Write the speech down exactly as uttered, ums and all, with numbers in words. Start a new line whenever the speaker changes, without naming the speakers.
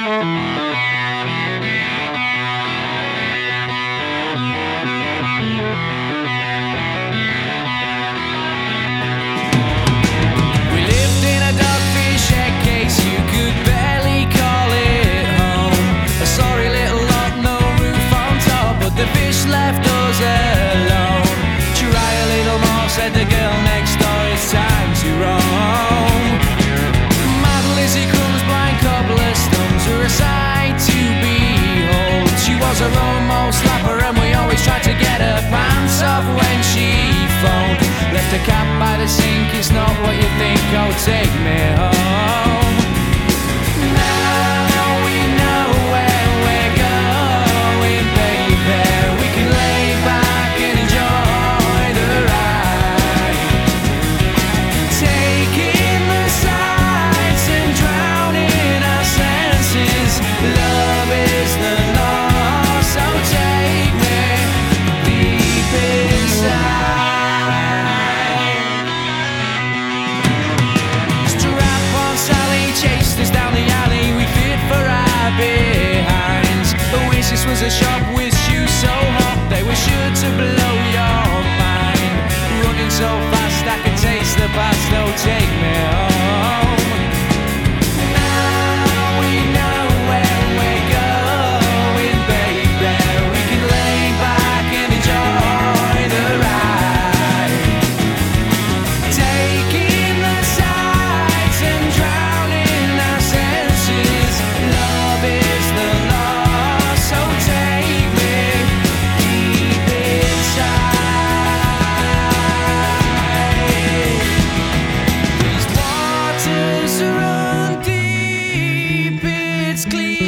Left us alone. Try a little more, said the girl next door. It's time to roam. Mad Lizzie comes blind, couple of stones are a sight to behold. She was a Romo slapper, and we always tried to get her pants off when she phoned. Left a cat by the sink, it's not what you think. Oh, take me home. Now we know where we're going, baby. Lay back and enjoy the ride, taking the sights and drowning our senses. Love is the law, so take me deep inside. Strap on Sally chased us down the alley. We feared for our behinds. Oasis was a shop with shoes so hot they were sure to blow your mind. Running so fast I could taste the past. Oh, take me home. Now we know where we're going, baby. We can lay back and enjoy the ride, taking the sights and drowning our senses. Love is the law, so take me deep inside. These waters run deep, it's clear.